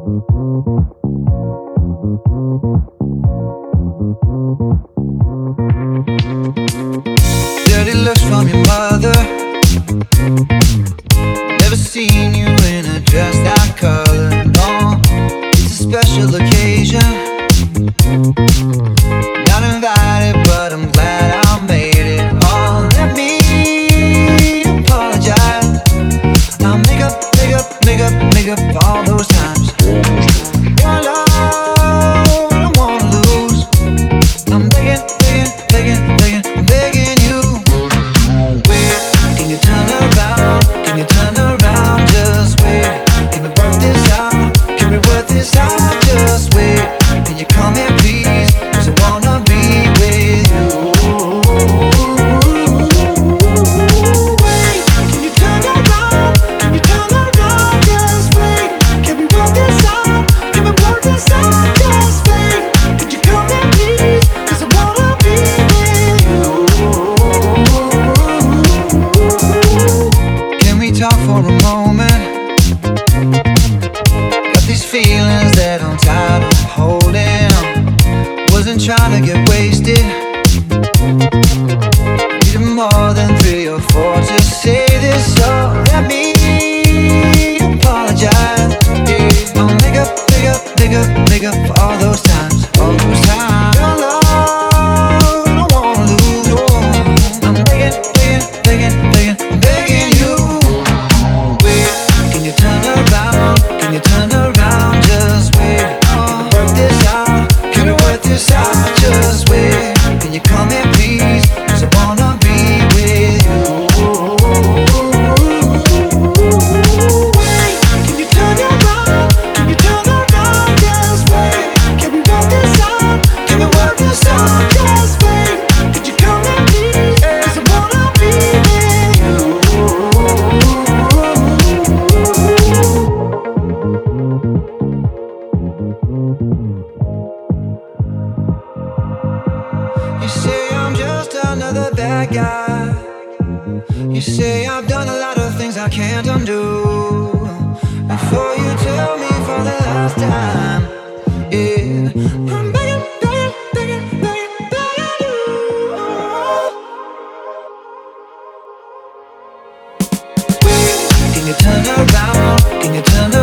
Dirty looks from your mother. Never seen you in a dress that color. No, it's a special occasion. Not invited, but I'm glad I made it. Oh, let me apologize. I'll make up for all those times. Your love, I don't wanna lose. I'm begging you. Wait, can you turn around? Can you turn around? Just wait. Can we work this out? Can we work this out? Just wait. Can you come here, please? 'Cause I wanna be with you. Wait, can you turn around? Can you turn around? Just wait. Can we work this out? Can we work this out? Just wait. Can you come here, please? 'Cause I wanna be with you. Can we talk for a moment? Got these feelings that I'm tired of holding. Wasn't trying to get wasted. Needed more than 3 or 4 to say this. So let me apologize. Yeah. I'll make up for all those times. All those times. Your love, I don't wanna lose. Oh, I'm begging you. Wait, can you turn around? Can you turn around? Just wait. Work this out. Can we work this out? Just wait. Can you come here, please? 'Cause I wanna be with you. Wait, can you turn around? Can you turn around? Just wait. Can we work this out? Can we work this out? Just wait. Could you come here, please? 'Cause I wanna be with you. You say I'm just another bad guy. You say I've done a lot of things I can't undo. Before you tell me for the last time, yeah, I'm begging you. Wait, can you turn around? Can you turn